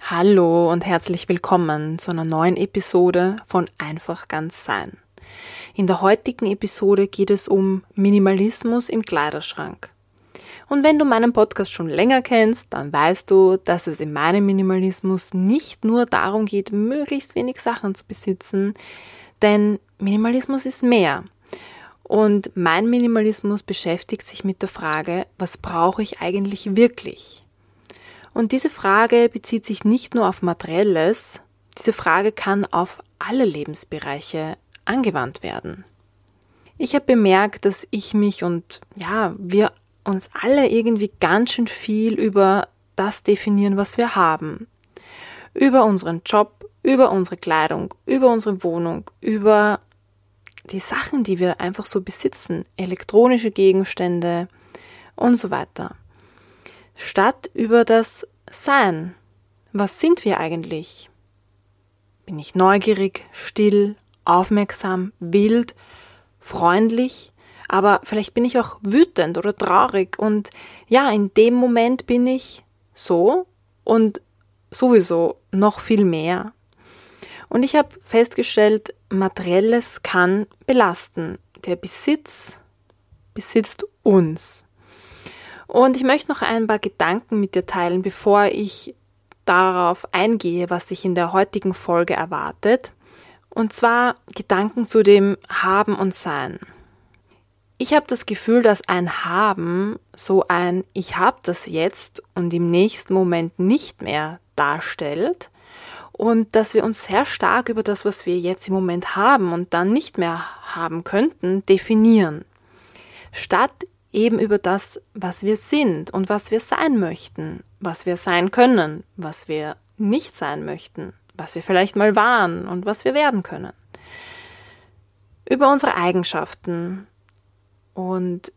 Hallo und herzlich willkommen zu einer neuen Episode von Einfach ganz sein. In der heutigen Episode geht es um Minimalismus im Kleiderschrank. Und wenn du meinen Podcast schon länger kennst, dann weißt du, dass es in meinem Minimalismus nicht nur darum geht, möglichst wenig Sachen zu besitzen, denn Minimalismus ist mehr. Und mein Minimalismus beschäftigt sich mit der Frage, was brauche ich eigentlich wirklich? Und diese Frage bezieht sich nicht nur auf Materielles, diese Frage kann auf alle Lebensbereiche angewandt werden. Ich habe bemerkt, dass ich mich und wir uns alle irgendwie ganz schön viel über das definieren, was wir haben. Über unseren Job, über unsere Kleidung, über unsere Wohnung, über die Sachen, die wir einfach so besitzen, elektronische Gegenstände und so weiter. Statt über das Sein. Was sind wir eigentlich? Bin ich neugierig, still, aufmerksam, wild, freundlich? Aber vielleicht bin ich auch wütend oder traurig und in dem Moment bin ich so und sowieso noch viel mehr. Und ich habe festgestellt, Materielles kann belasten. Der Besitz besitzt uns. Und ich möchte noch ein paar Gedanken mit dir teilen, bevor ich darauf eingehe, was sich in der heutigen Folge erwartet. Und zwar Gedanken zu dem Haben und Sein. Ich habe das Gefühl, dass ein Haben so ein Ich habe das jetzt und im nächsten Moment nicht mehr darstellt und dass wir uns sehr stark über das, was wir jetzt im Moment haben und dann nicht mehr haben könnten, definieren. Statt eben über das, was wir sind und was wir sein möchten, was wir sein können, was wir nicht sein möchten, was wir vielleicht mal waren und was wir werden können. Über unsere Eigenschaften. Und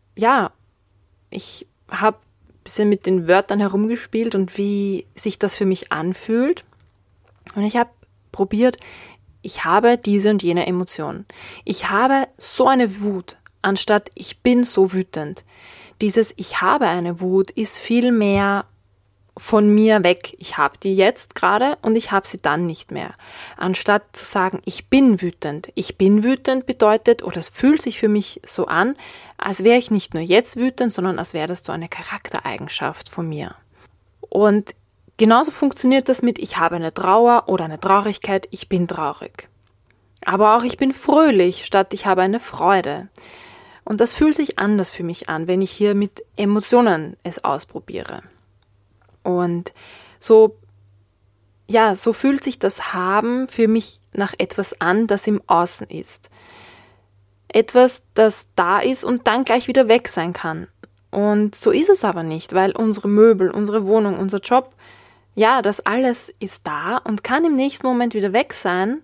ich habe ein bisschen mit den Wörtern herumgespielt und wie sich das für mich anfühlt. Und ich habe probiert, ich habe diese und jene Emotion. Ich habe so eine Wut. Anstatt ich bin so wütend. Dieses ich habe eine Wut ist viel mehr von mir weg. Ich habe die jetzt gerade und ich habe sie dann nicht mehr. Anstatt zu sagen, ich bin wütend. Ich bin wütend bedeutet, oder es fühlt sich für mich so an, als wäre ich nicht nur jetzt wütend, sondern als wäre das so eine Charaktereigenschaft von mir. Und genauso funktioniert das mit ich habe eine Trauer oder eine Traurigkeit, ich bin traurig. Aber auch ich bin fröhlich, statt ich habe eine Freude. Und das fühlt sich anders für mich an, wenn ich hier mit Emotionen es ausprobiere. Und so fühlt sich das Haben für mich nach etwas an, das im Außen ist. Etwas, das da ist und dann gleich wieder weg sein kann. Und so ist es aber nicht, weil unsere Möbel, unsere Wohnung, unser Job, das alles ist da und kann im nächsten Moment wieder weg sein.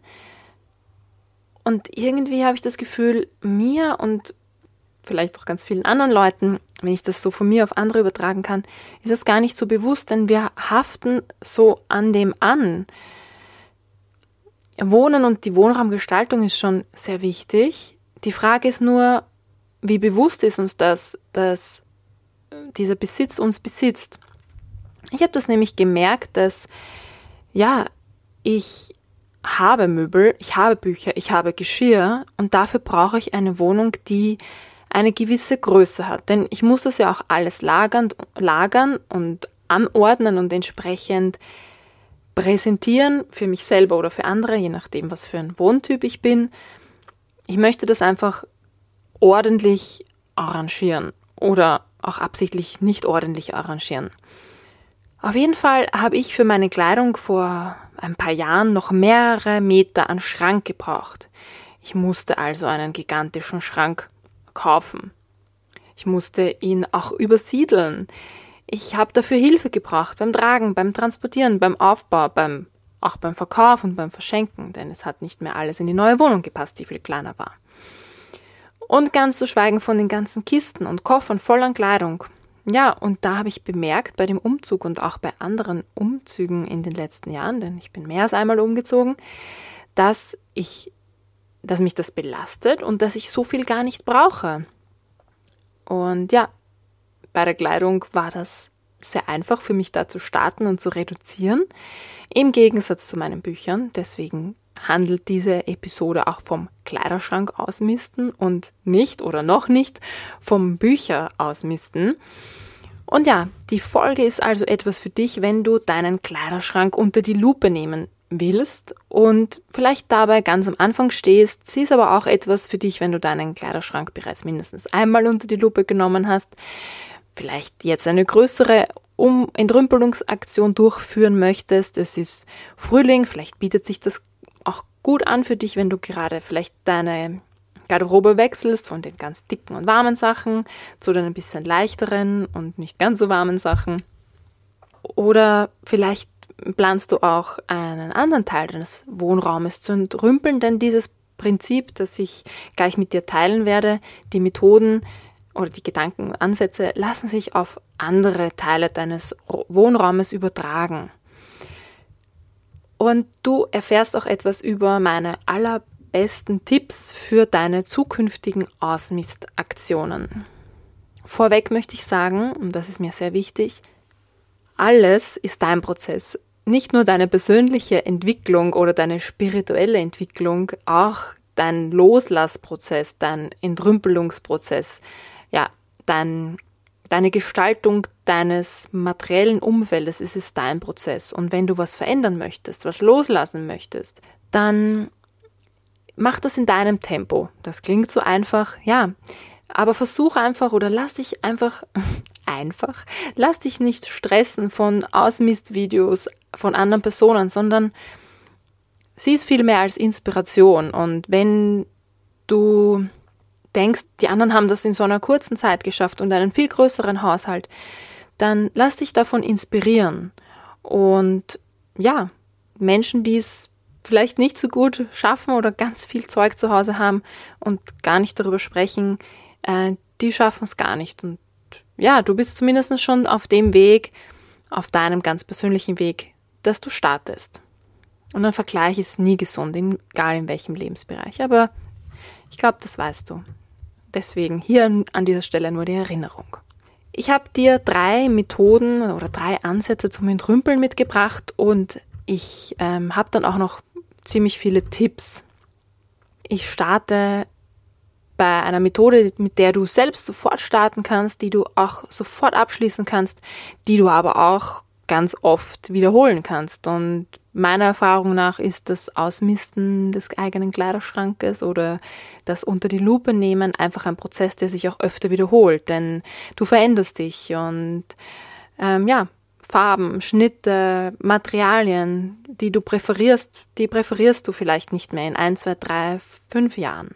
Und irgendwie habe ich das Gefühl, mir und vielleicht auch ganz vielen anderen Leuten, wenn ich das so von mir auf andere übertragen kann, ist das gar nicht so bewusst, denn wir haften so an dem an. Wohnen und die Wohnraumgestaltung ist schon sehr wichtig. Die Frage ist nur, wie bewusst ist uns das, dass dieser Besitz uns besitzt. Ich habe das nämlich gemerkt, dass ich habe Möbel, ich habe Bücher, ich habe Geschirr und dafür brauche ich eine Wohnung, die eine gewisse Größe hat. Denn ich muss das ja auch alles lagern und anordnen und entsprechend präsentieren für mich selber oder für andere, je nachdem, was für ein Wohntyp ich bin. Ich möchte das einfach ordentlich arrangieren oder auch absichtlich nicht ordentlich arrangieren. Auf jeden Fall habe ich für meine Kleidung vor ein paar Jahren noch mehrere Meter an Schrank gebraucht. Ich musste also einen gigantischen Schrank kaufen. Ich musste ihn auch übersiedeln. Ich habe dafür Hilfe gebraucht beim Tragen, beim Transportieren, beim Aufbau, auch beim Verkauf und beim Verschenken, denn es hat nicht mehr alles in die neue Wohnung gepasst, die viel kleiner war. Und ganz zu schweigen von den ganzen Kisten und Koffern voll an Kleidung. Und da habe ich bemerkt, bei dem Umzug und auch bei anderen Umzügen in den letzten Jahren, denn ich bin mehr als einmal umgezogen, dass mich das belastet und dass ich so viel gar nicht brauche. Und bei der Kleidung war das sehr einfach für mich da zu starten und zu reduzieren, im Gegensatz zu meinen Büchern. Deswegen handelt diese Episode auch vom Kleiderschrank ausmisten und nicht oder noch nicht vom Bücher ausmisten. Und ja, die Folge ist also etwas für dich, wenn du deinen Kleiderschrank unter die Lupe nehmen willst und vielleicht dabei ganz am Anfang stehst. Sie ist aber auch etwas für dich, wenn du deinen Kleiderschrank bereits mindestens einmal unter die Lupe genommen hast, vielleicht jetzt eine größere Entrümpelungsaktion durchführen möchtest. Es ist Frühling, vielleicht bietet sich das auch gut an für dich, wenn du gerade vielleicht deine Garderobe wechselst von den ganz dicken und warmen Sachen zu den ein bisschen leichteren und nicht ganz so warmen Sachen. Oder vielleicht planst du auch einen anderen Teil deines Wohnraumes zu entrümpeln, denn dieses Prinzip, das ich gleich mit dir teilen werde, die Methoden oder die Gedankenansätze lassen sich auf andere Teile deines Wohnraumes übertragen. Und du erfährst auch etwas über meine allerbesten Tipps für deine zukünftigen Ausmistaktionen. Vorweg möchte ich sagen, und das ist mir sehr wichtig, alles ist dein Prozess. Nicht nur deine persönliche Entwicklung oder deine spirituelle Entwicklung, auch dein Loslassprozess, dein Entrümpelungsprozess, ja, deine Gestaltung deines materiellen Umfeldes, es ist dein Prozess. Und wenn du was verändern möchtest, was loslassen möchtest, dann mach das in deinem Tempo. Das klingt so einfach, ja, aber versuch einfach oder lass dich nicht stressen von Ausmistvideos von anderen Personen, sondern sieh es viel mehr als Inspiration. Und wenn du denkst, die anderen haben das in so einer kurzen Zeit geschafft und einen viel größeren Haushalt, dann lass dich davon inspirieren. Und ja, Menschen, die es vielleicht nicht so gut schaffen oder ganz viel Zeug zu Hause haben und gar nicht darüber sprechen, die schaffen es gar nicht. Und ja, du bist zumindest schon auf dem Weg, auf deinem ganz persönlichen Weg, dass du startest. Und ein Vergleich ist nie gesund, egal in welchem Lebensbereich. Aber ich glaube, das weißt du. Deswegen hier an dieser Stelle nur die Erinnerung. Ich habe dir 3 Methoden oder 3 Ansätze zum Entrümpeln mitgebracht und ich habe dann auch noch ziemlich viele Tipps. Ich starte bei einer Methode, mit der du selbst sofort starten kannst, die du auch sofort abschließen kannst, die du aber auch ganz oft wiederholen kannst. Und meiner Erfahrung nach ist das Ausmisten des eigenen Kleiderschrankes oder das unter die Lupe nehmen einfach ein Prozess, der sich auch öfter wiederholt, denn du veränderst dich und Farben, Schnitte, Materialien, die du präferierst, die präferierst du vielleicht nicht mehr in 1, 2, 3, 5 Jahren.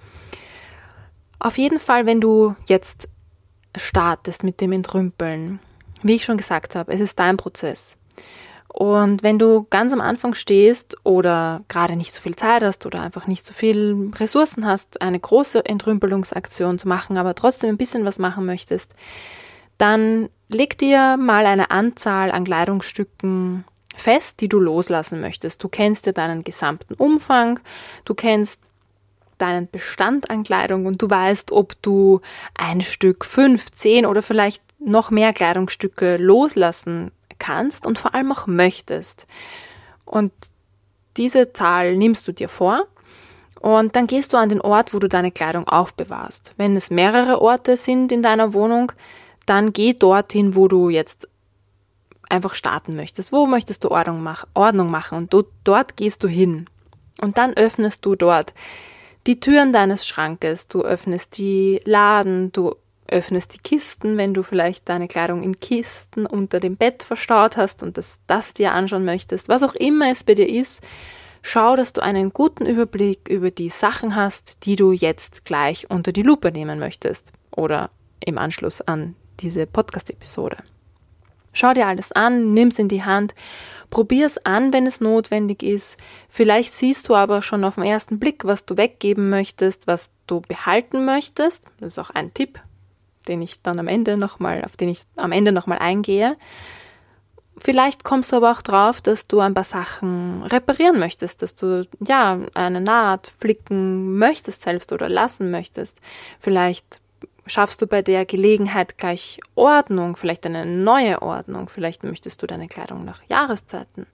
Auf jeden Fall, wenn du jetzt startest mit dem Entrümpeln, wie ich schon gesagt habe, es ist dein Prozess. Und wenn du ganz am Anfang stehst oder gerade nicht so viel Zeit hast oder einfach nicht so viel Ressourcen hast, eine große Entrümpelungsaktion zu machen, aber trotzdem ein bisschen was machen möchtest, dann leg dir mal eine Anzahl an Kleidungsstücken fest, die du loslassen möchtest. Du kennst ja deinen gesamten Umfang, du kennst deinen Bestand an Kleidung und du weißt, ob du ein Stück, 5, 10 oder vielleicht noch mehr Kleidungsstücke loslassen kannst und vor allem auch möchtest. Und diese Zahl nimmst du dir vor und dann gehst du an den Ort, wo du deine Kleidung aufbewahrst. Wenn es mehrere Orte sind in deiner Wohnung, dann geh dorthin, wo du jetzt einfach starten möchtest. Wo möchtest du Ordnung machen? Und dort gehst du hin. Und dann öffnest du dort die Türen deines Schrankes, du öffnest die Laden, du öffnest die Kisten, wenn du vielleicht deine Kleidung in Kisten unter dem Bett verstaut hast und das dir anschauen möchtest. Was auch immer es bei dir ist, schau, dass du einen guten Überblick über die Sachen hast, die du jetzt gleich unter die Lupe nehmen möchtest oder im Anschluss an diese Podcast-Episode. Schau dir alles an, nimm es in die Hand, probier es an, wenn es notwendig ist. Vielleicht siehst du aber schon auf den ersten Blick, was du weggeben möchtest, was du behalten möchtest. Das ist auch ein Tipp, auf den ich am Ende nochmal eingehe. Vielleicht kommst du aber auch drauf, dass du ein paar Sachen reparieren möchtest, dass du eine Naht flicken möchtest selbst oder lassen möchtest. Vielleicht schaffst du bei der Gelegenheit gleich Ordnung, vielleicht eine neue Ordnung, vielleicht möchtest du deine Kleidung nach Jahreszeiten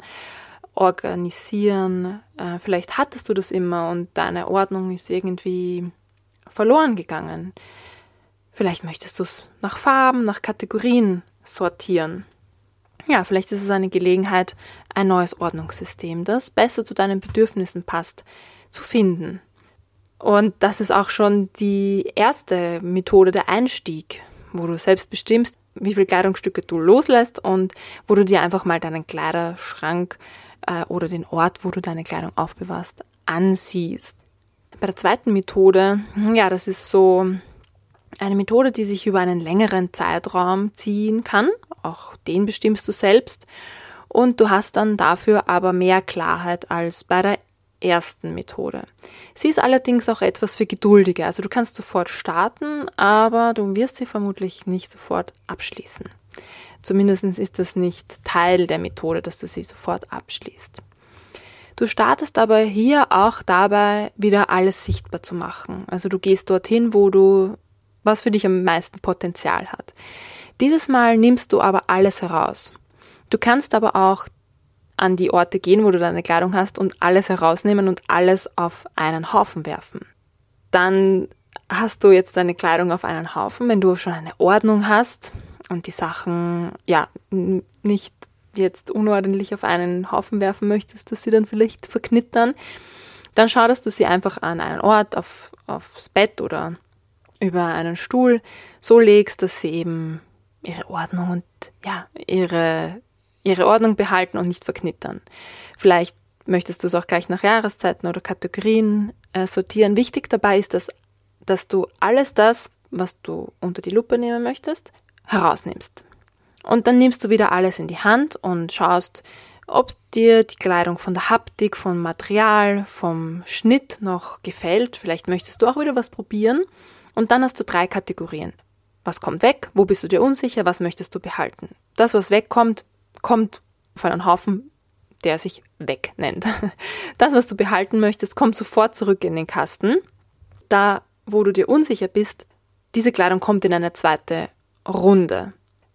organisieren, vielleicht hattest du das immer und deine Ordnung ist irgendwie verloren gegangen. Vielleicht möchtest du es nach Farben, nach Kategorien sortieren. Ja, vielleicht ist es eine Gelegenheit, ein neues Ordnungssystem, das besser zu deinen Bedürfnissen passt, zu finden. Und das ist auch schon die erste Methode, der Einstieg, wo du selbst bestimmst, wie viele Kleidungsstücke du loslässt und wo du dir einfach mal deinen Kleiderschrank oder den Ort, wo du deine Kleidung aufbewahrst, ansiehst. Bei der zweiten Methode, ja, das ist so eine Methode, die sich über einen längeren Zeitraum ziehen kann. Auch den bestimmst du selbst. Und du hast dann dafür aber mehr Klarheit als bei der ersten Methode. Sie ist allerdings auch etwas für Geduldige. Also du kannst sofort starten, aber du wirst sie vermutlich nicht sofort abschließen. Zumindest ist das nicht Teil der Methode, dass du sie sofort abschließt. Du startest aber hier auch dabei, wieder alles sichtbar zu machen. Also du gehst dorthin, was für dich am meisten Potenzial hat. Dieses Mal nimmst du aber alles heraus. Du kannst aber auch an die Orte gehen, wo du deine Kleidung hast und alles herausnehmen und alles auf einen Haufen werfen. Dann hast du jetzt deine Kleidung auf einen Haufen, wenn du schon eine Ordnung hast und die Sachen ja nicht jetzt unordentlich auf einen Haufen werfen möchtest, dass sie dann vielleicht verknittern, dann schau, dass du sie einfach an einen Ort, aufs Bett oder über einen Stuhl so legst, dass sie eben ihre Ordnung und ja, ihre Ordnung behalten und nicht verknittern. Vielleicht möchtest du es auch gleich nach Jahreszeiten oder Kategorien sortieren. Wichtig dabei ist, dass du alles das, was du unter die Lupe nehmen möchtest, herausnimmst. Und dann nimmst du wieder alles in die Hand und schaust, ob dir die Kleidung von der Haptik, vom Material, vom Schnitt noch gefällt. Vielleicht möchtest du auch wieder was probieren. Und dann hast du 3 Kategorien. Was kommt weg? Wo bist du dir unsicher? Was möchtest du behalten? Das, was wegkommt, kommt auf einen Haufen, der sich weg nennt. Das, was du behalten möchtest, kommt sofort zurück in den Kasten. Da, wo du dir unsicher bist, diese Kleidung kommt in eine zweite Runde.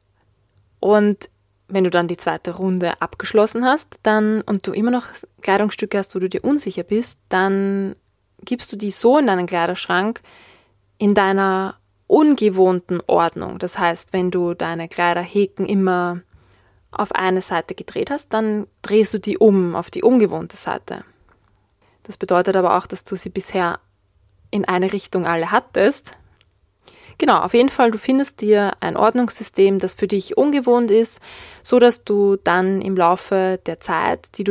Und wenn du dann die zweite Runde abgeschlossen hast, und du immer noch Kleidungsstücke hast, wo du dir unsicher bist, dann gibst du die so in deinen Kleiderschrank in deiner ungewohnten Ordnung. Das heißt, wenn du deine Kleiderhäken immer auf eine Seite gedreht hast, dann drehst du die auf die ungewohnte Seite. Das bedeutet aber auch, dass du sie bisher in eine Richtung alle hattest. Genau, auf jeden Fall, du findest dir ein Ordnungssystem, das für dich ungewohnt ist, so dass du dann im Laufe der Zeit, die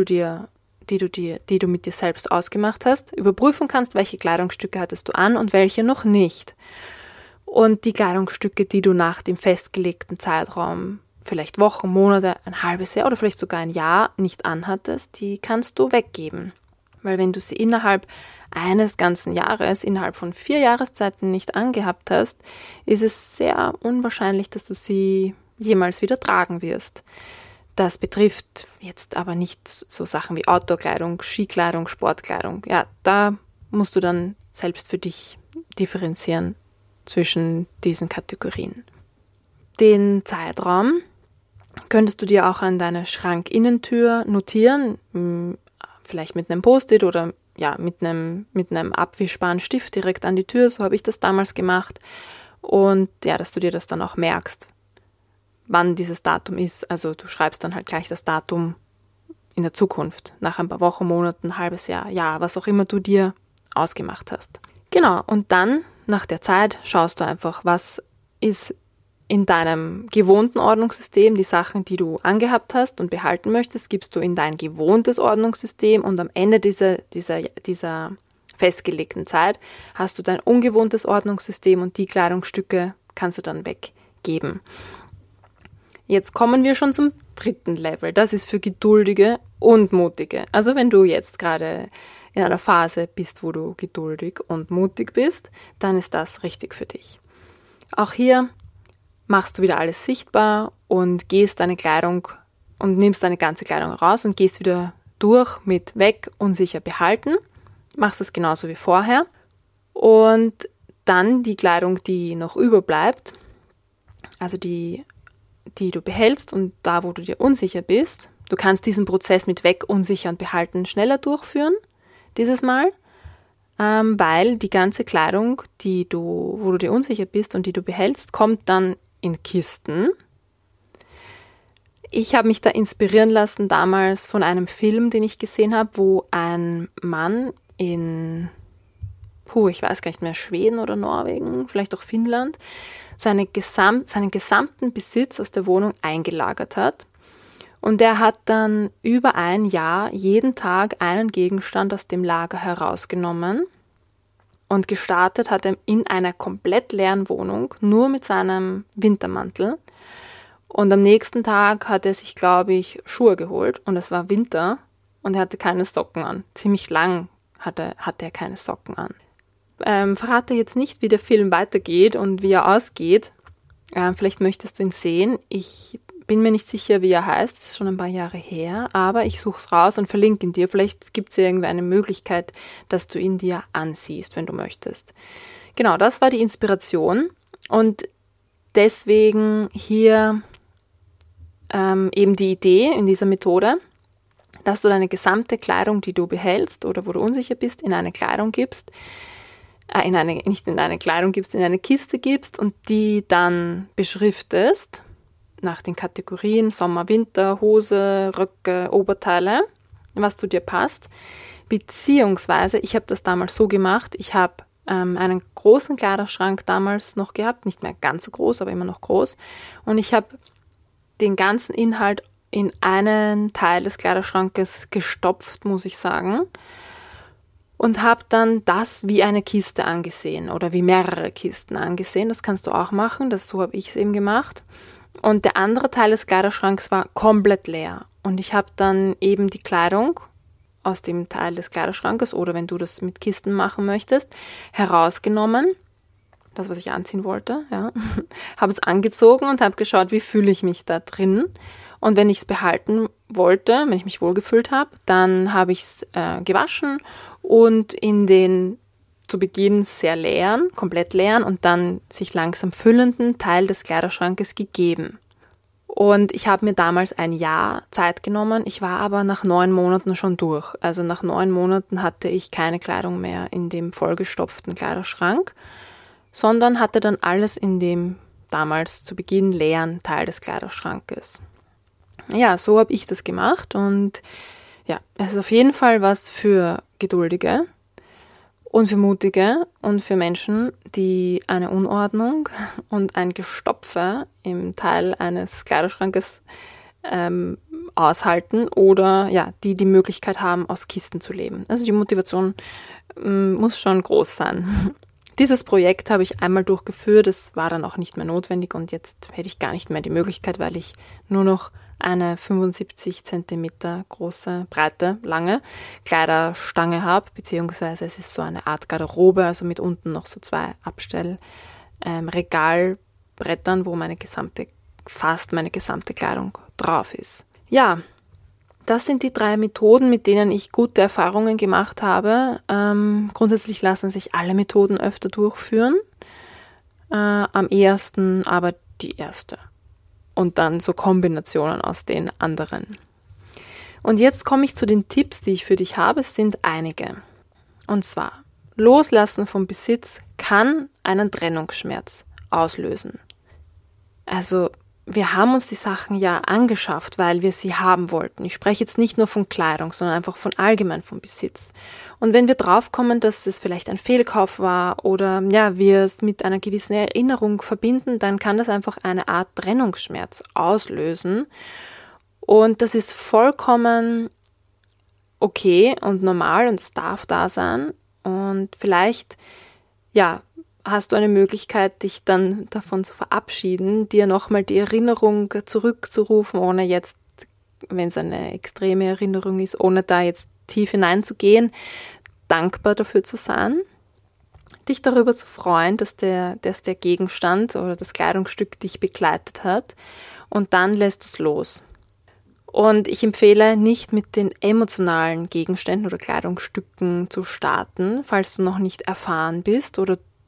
du mit dir selbst ausgemacht hast, überprüfen kannst, welche Kleidungsstücke hattest du an und welche noch nicht. Und die Kleidungsstücke, die du nach dem festgelegten Zeitraum, vielleicht Wochen, Monate, ein halbes Jahr oder vielleicht sogar ein Jahr nicht anhattest, die kannst du weggeben. Weil wenn du sie innerhalb eines ganzen Jahres, innerhalb von 4 Jahreszeiten nicht angehabt hast, ist es sehr unwahrscheinlich, dass du sie jemals wieder tragen wirst. Das betrifft jetzt aber nicht so Sachen wie Outdoor-Kleidung, Skikleidung, Sportkleidung. Ja, da musst du dann selbst für dich differenzieren zwischen diesen Kategorien. Den Zeitraum könntest du dir auch an deine Schrankinnentür notieren, vielleicht mit einem Post-it oder ja, mit einem abwischbaren Stift direkt an die Tür. So habe ich das damals gemacht. Und ja, dass du dir das dann auch merkst, wann dieses Datum ist. Also du schreibst dann halt gleich das Datum in der Zukunft, nach ein paar Wochen, Monaten, ein halbes Jahr, was auch immer du dir ausgemacht hast. Genau, und dann, nach der Zeit, schaust du einfach, was ist in deinem gewohnten Ordnungssystem, die Sachen, die du angehabt hast und behalten möchtest, gibst du in dein gewohntes Ordnungssystem und am Ende dieser festgelegten Zeit hast du dein ungewohntes Ordnungssystem und die Kleidungsstücke kannst du dann weggeben. Jetzt kommen wir schon zum 3. Level. Das ist für Geduldige und Mutige. Also wenn du jetzt gerade in einer Phase bist, wo du geduldig und mutig bist, dann ist das richtig für dich. Auch hier machst du wieder alles sichtbar und gehst deine Kleidung und nimmst deine ganze Kleidung raus und gehst wieder durch mit weg, unsicher behalten. Machst es genauso wie vorher. Und dann die Kleidung, die noch überbleibt, also die du behältst und da, wo du dir unsicher bist, du kannst diesen Prozess mit weg, unsicher und behalten schneller durchführen, dieses Mal, weil die ganze Kleidung, wo du dir unsicher bist und die du behältst, kommt dann in Kisten. Ich habe mich da inspirieren lassen damals von einem Film, den ich gesehen habe, wo ein Mann in, ich weiß gar nicht mehr, Schweden oder Norwegen, vielleicht auch Finnland, seinen gesamten Besitz aus der Wohnung eingelagert hat. Und er hat dann über ein Jahr jeden Tag einen Gegenstand aus dem Lager herausgenommen und gestartet hat er in einer komplett leeren Wohnung, nur mit seinem Wintermantel. Und am nächsten Tag hat er sich, glaube ich, Schuhe geholt und es war Winter und er hatte keine Socken an. Ziemlich lang hatte er keine Socken an. Verrate jetzt nicht, wie der Film weitergeht und wie er ausgeht. Vielleicht möchtest du ihn sehen. Ich bin mir nicht sicher, wie er heißt. Das ist schon ein paar Jahre her. Aber ich suche es raus und verlinke ihn dir. Vielleicht gibt es irgendwie eine Möglichkeit, dass du ihn dir ansiehst, wenn du möchtest. Genau, das war die Inspiration. Und deswegen hier eben die Idee in dieser Methode, dass du deine gesamte Kleidung, die du behältst oder wo du unsicher bist, in eine Kleidung gibst, in eine Kiste gibst und die dann beschriftest nach den Kategorien Sommer, Winter, Hose, Röcke, Oberteile, was zu dir passt. Beziehungsweise, ich habe das damals so gemacht, ich habe einen großen Kleiderschrank damals noch gehabt, nicht mehr ganz so groß, aber immer noch groß. Und ich habe den ganzen Inhalt in einen Teil des Kleiderschrankes gestopft, muss ich sagen. Und habe dann das wie eine Kiste angesehen oder wie mehrere Kisten angesehen. Das kannst du auch machen, so habe ich es eben gemacht. Und der andere Teil des Kleiderschranks war komplett leer. Und ich habe dann eben die Kleidung aus dem Teil des Kleiderschrankes oder wenn du das mit Kisten machen möchtest, herausgenommen. Das, was ich anziehen wollte, ja. Habe es angezogen und habe geschaut, wie fühle ich mich da drin. Und wenn ich es behalten wollte, wenn ich mich wohlgefühlt habe, dann habe ich es gewaschen und in den zu Beginn sehr leeren, komplett leeren und dann sich langsam füllenden Teil des Kleiderschrankes gegeben. Und ich habe mir damals ein Jahr Zeit genommen. Ich war aber nach 9 Monaten schon durch. Also nach 9 Monaten hatte ich keine Kleidung mehr in dem vollgestopften Kleiderschrank, sondern hatte dann alles in dem damals zu Beginn leeren Teil des Kleiderschrankes. Ja, so habe ich das gemacht und ja, es ist auf jeden Fall was für Geduldige und für Mutige und für Menschen, die eine Unordnung und ein Gestopfe im Teil eines Kleiderschrankes aushalten oder ja, die die Möglichkeit haben, aus Kisten zu leben. Also die Motivation muss schon groß sein. Dieses Projekt habe ich einmal durchgeführt, es war dann auch nicht mehr notwendig und jetzt hätte ich gar nicht mehr die Möglichkeit, weil ich nur noch eine 75 cm große, breite, lange Kleiderstange habe, beziehungsweise es ist so eine Art Garderobe, also mit unten noch so 2 Regalbrettern, wo fast meine gesamte Kleidung drauf ist. Ja, das sind die 3 Methoden, mit denen ich gute Erfahrungen gemacht habe. Grundsätzlich lassen sich alle Methoden öfter durchführen. Am ehesten aber die erste. Und dann so Kombinationen aus den anderen. Und jetzt komme ich zu den Tipps, die ich für dich habe. Es sind einige. Und zwar, Loslassen vom Besitz kann einen Trennungsschmerz auslösen. Also wir haben uns die Sachen ja angeschafft, weil wir sie haben wollten. Ich spreche jetzt nicht nur von Kleidung, sondern einfach von allgemein vom Besitz. Und wenn wir draufkommen, dass es vielleicht ein Fehlkauf war oder ja, wir es mit einer gewissen Erinnerung verbinden, dann kann das einfach eine Art Trennungsschmerz auslösen. Und das ist vollkommen okay und normal und es darf da sein. Und vielleicht, ja, hast du eine Möglichkeit, dich dann davon zu verabschieden, dir nochmal die Erinnerung zurückzurufen, ohne jetzt, wenn es eine extreme Erinnerung ist, ohne da jetzt tief hineinzugehen, dankbar dafür zu sein, dich darüber zu freuen, dass der Gegenstand oder das Kleidungsstück dich begleitet hat und dann lässt du es los. Und ich empfehle nicht mit den emotionalen Gegenständen oder Kleidungsstücken zu starten, falls du noch nicht erfahren bist oder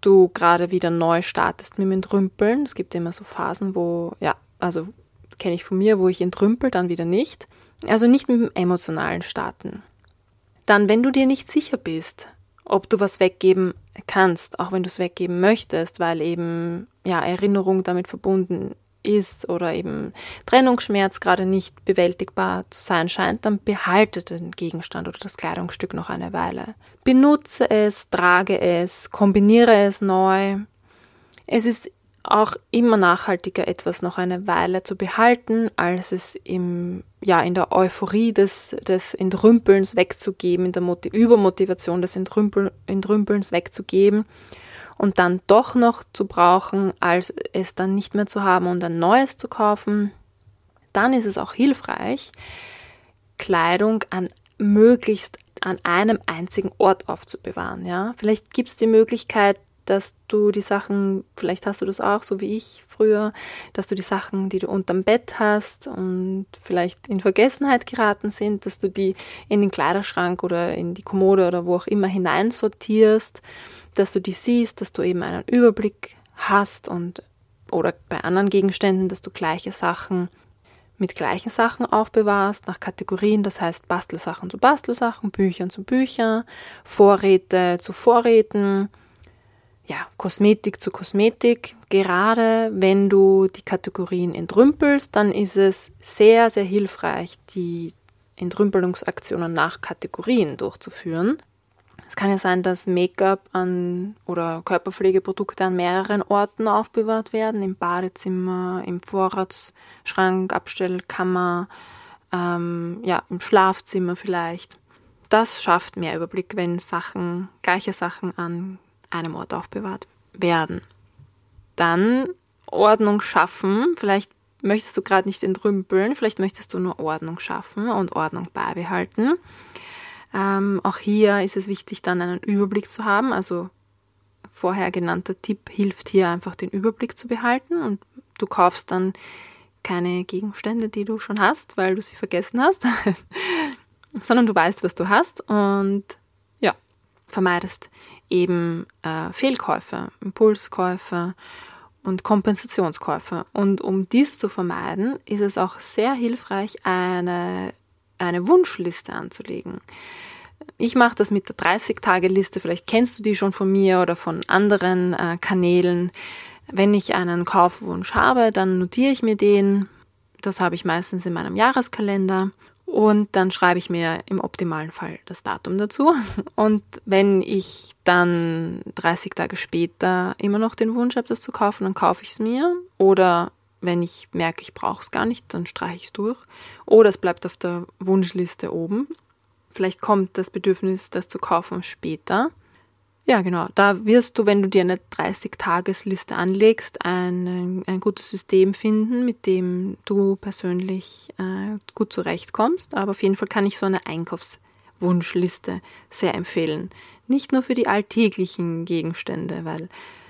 du gerade wieder neu startest mit dem Entrümpeln. Es gibt immer so Phasen, also kenne ich von mir, wo ich entrümpel, dann wieder nicht. Also nicht mit dem emotionalen Starten. Dann, wenn du dir nicht sicher bist, ob du was weggeben kannst, auch wenn du es weggeben möchtest, weil eben Erinnerung damit verbunden ist oder eben Trennungsschmerz gerade nicht bewältigbar zu sein scheint, dann behalte den Gegenstand oder das Kleidungsstück noch eine Weile. Benutze es, trage es, kombiniere es neu. Es ist auch immer nachhaltiger, etwas noch eine Weile zu behalten, als es in der Euphorie des Entrümpelns wegzugeben, in der Übermotivation des Entrümpelns wegzugeben und dann doch noch zu brauchen, als es dann nicht mehr zu haben und ein neues zu kaufen. Dann ist es auch hilfreich, Kleidung möglichst an einem einzigen Ort aufzubewahren. Ja? Vielleicht gibt es die Möglichkeit, dass du die Sachen, vielleicht hast du das auch, so wie ich früher, dass du die Sachen, die du unterm Bett hast und vielleicht in Vergessenheit geraten sind, dass du die in den Kleiderschrank oder in die Kommode oder wo auch immer hineinsortierst, dass du die siehst, dass du eben einen Überblick hast oder bei anderen Gegenständen, dass du gleiche Sachen mit gleichen Sachen aufbewahrst, nach Kategorien, das heißt Bastelsachen zu Bastelsachen, Büchern zu Büchern, Vorräte zu Vorräten, Kosmetik zu Kosmetik. Gerade wenn du die Kategorien entrümpelst, dann ist es sehr, sehr hilfreich, die Entrümpelungsaktionen nach Kategorien durchzuführen. Es kann ja sein, dass Make-up oder Körperpflegeprodukte an mehreren Orten aufbewahrt werden, im Badezimmer, im Vorratsschrank, Abstellkammer, im Schlafzimmer vielleicht. Das schafft mehr Überblick, wenn gleiche Sachen an einem Ort aufbewahrt werden. Dann Ordnung schaffen. Vielleicht möchtest du gerade nicht entrümpeln, vielleicht möchtest du nur Ordnung schaffen und Ordnung beibehalten. Auch hier ist es wichtig, dann einen Überblick zu haben. Also vorher genannter Tipp hilft hier einfach, den Überblick zu behalten und du kaufst dann keine Gegenstände, die du schon hast, weil du sie vergessen hast, sondern du weißt, was du hast und vermeidest eben Fehlkäufe, Impulskäufe und Kompensationskäufe. Und um dies zu vermeiden, ist es auch sehr hilfreich, eine Wunschliste anzulegen. Ich mache das mit der 30-Tage-Liste, vielleicht kennst du die schon von mir oder von anderen Kanälen. Wenn ich einen Kaufwunsch habe, dann notiere ich mir den. Das habe ich meistens in meinem Jahreskalender. Und dann schreibe ich mir im optimalen Fall das Datum dazu. Und wenn ich dann 30 Tage später immer noch den Wunsch habe, das zu kaufen, dann kaufe ich es mir. Oder wenn ich merke, ich brauche es gar nicht, dann streiche ich es durch. Oder es bleibt auf der Wunschliste oben. Vielleicht kommt das Bedürfnis, das zu kaufen, später. Ja, genau. Da wirst du, wenn du dir eine 30-Tages-Liste anlegst, ein gutes System finden, mit dem du persönlich gut zurechtkommst. Aber auf jeden Fall kann ich so eine Einkaufswunschliste sehr empfehlen. Nicht nur für die alltäglichen Gegenstände, weil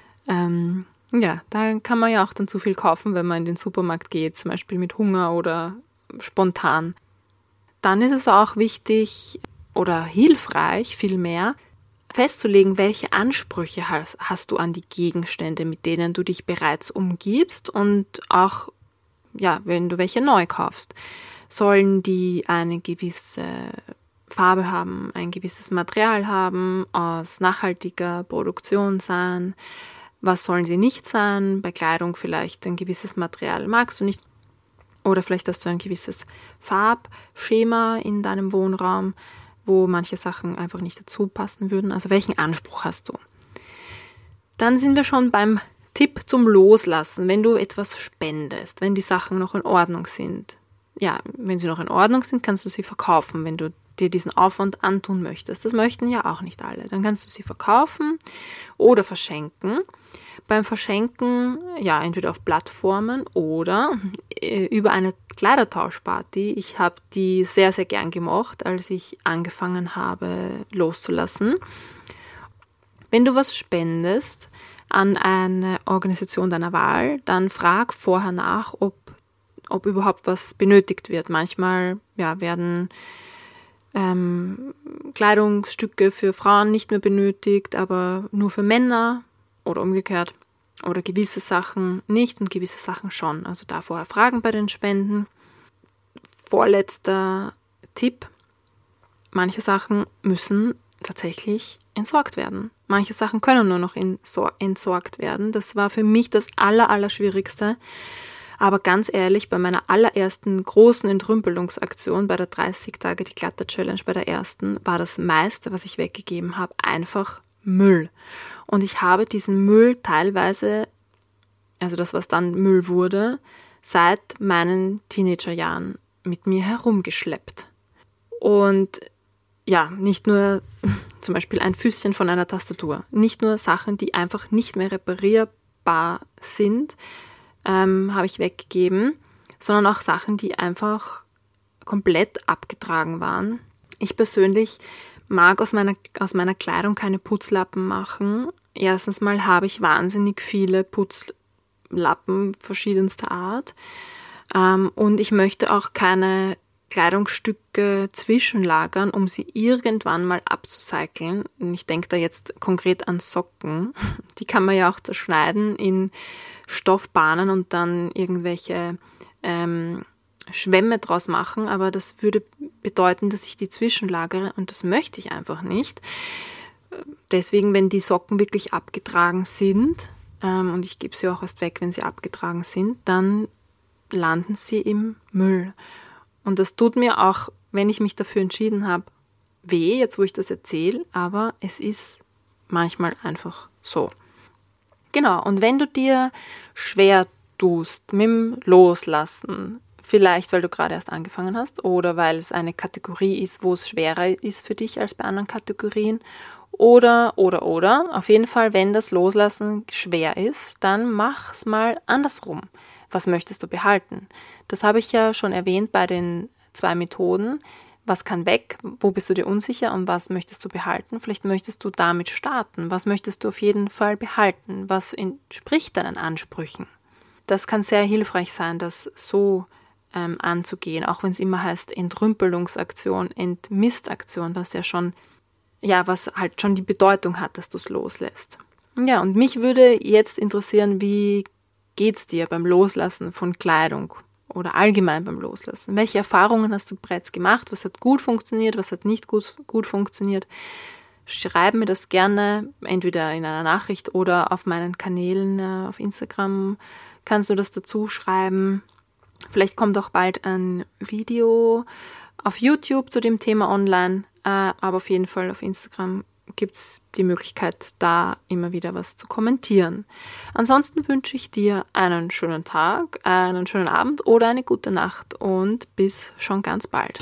da kann man ja auch dann zu viel kaufen, wenn man in den Supermarkt geht, zum Beispiel mit Hunger oder spontan. Dann ist es auch wichtig oder hilfreich vielmehr, festzulegen, welche Ansprüche hast du an die Gegenstände, mit denen du dich bereits umgibst und auch, wenn du welche neu kaufst. Sollen die eine gewisse Farbe haben, ein gewisses Material haben, aus nachhaltiger Produktion sein? Was sollen sie nicht sein? Bei Kleidung vielleicht ein gewisses Material magst du nicht. Oder vielleicht hast du ein gewisses Farbschema in deinem Wohnraum, wo manche Sachen einfach nicht dazu passen würden. Also welchen Anspruch hast du? Dann sind wir schon beim Tipp zum Loslassen, wenn du etwas spendest, wenn die Sachen noch in Ordnung sind. Ja, wenn sie noch in Ordnung sind, kannst du sie verkaufen, wenn du dir diesen Aufwand antun möchtest. Das möchten ja auch nicht alle. Dann kannst du sie verkaufen oder verschenken. Beim Verschenken, entweder auf Plattformen oder über eine Kleidertauschparty. Ich habe die sehr, sehr gern gemocht, als ich angefangen habe loszulassen. Wenn du was spendest an eine Organisation deiner Wahl, dann frag vorher nach, ob überhaupt was benötigt wird. Manchmal werden Kleidungsstücke für Frauen nicht mehr benötigt, aber nur für Männer. oder umgekehrt oder gewisse Sachen nicht und gewisse Sachen schon. Also da vorher fragen bei den Spenden. Vorletzter Tipp: Manche Sachen müssen tatsächlich entsorgt werden. Manche Sachen können nur noch entsorgt werden. Das war für mich das Allerschwierigste. Aber ganz ehrlich, bei meiner allerersten großen Entrümpelungsaktion, bei der 30 Tage die Glatter-Challenge, bei der ersten, war das meiste, was ich weggegeben habe, einfach Müll. Und ich habe diesen Müll teilweise, also das, was dann Müll wurde, seit meinen Teenagerjahren mit mir herumgeschleppt. Und ja, nicht nur zum Beispiel ein Füßchen von einer Tastatur, nicht nur Sachen, die einfach nicht mehr reparierbar sind, habe ich weggegeben, sondern auch Sachen, die einfach komplett abgetragen waren. Ich persönlich mag aus meiner Kleidung keine Putzlappen machen. Erstens mal habe ich wahnsinnig viele Putzlappen verschiedenster Art. Und ich möchte auch keine Kleidungsstücke zwischenlagern, um sie irgendwann mal abzucyceln. Und ich denke da jetzt konkret an Socken. Die kann man ja auch zerschneiden in Stoffbahnen und dann irgendwelche Schwämme draus machen, aber das würde bedeuten, dass ich die zwischenlagere und das möchte ich einfach nicht. Deswegen, wenn die Socken wirklich abgetragen sind, und ich gebe sie auch erst weg, wenn sie abgetragen sind, dann landen sie im Müll. Und das tut mir auch, wenn ich mich dafür entschieden habe, weh, jetzt wo ich das erzähle, aber es ist manchmal einfach so. Genau, und wenn du dir schwer tust mit dem Loslassen, vielleicht weil du gerade erst angefangen hast oder weil es eine Kategorie ist, wo es schwerer ist für dich als bei anderen Kategorien oder, auf jeden Fall, wenn das Loslassen schwer ist, dann mach's mal andersrum. Was möchtest du behalten? Das habe ich ja schon erwähnt bei den 2 Methoden. Was kann weg? Wo bist du dir unsicher und was möchtest du behalten? Vielleicht möchtest du damit starten. Was möchtest du auf jeden Fall behalten? Was entspricht deinen Ansprüchen? Das kann sehr hilfreich sein, das so anzugehen, auch wenn es immer heißt Entrümpelungsaktion, Entmistaktion, was halt schon die Bedeutung hat, dass du es loslässt. Ja, und mich würde jetzt interessieren, wie geht's dir beim Loslassen von Kleidung? Oder allgemein beim Loslassen. Welche Erfahrungen hast du bereits gemacht? Was hat gut funktioniert? Was hat nicht gut funktioniert? Schreib mir das gerne, entweder in einer Nachricht oder auf meinen Kanälen auf Instagram kannst du das dazu schreiben. Vielleicht kommt auch bald ein Video auf YouTube zu dem Thema online, aber auf jeden Fall auf Instagram gibt es die Möglichkeit, da immer wieder was zu kommentieren. Ansonsten wünsche ich dir einen schönen Tag, einen schönen Abend oder eine gute Nacht und bis schon ganz bald.